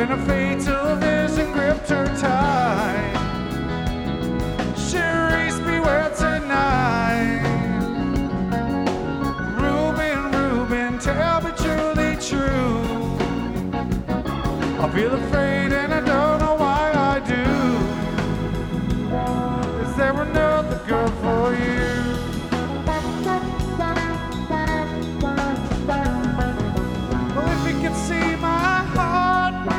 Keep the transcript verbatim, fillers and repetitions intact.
when a fatal vision gripped her tight. Cherise, beware tonight. Reuben, Reuben, tell me truly true. I feel afraid and I don't know why I do. Is there no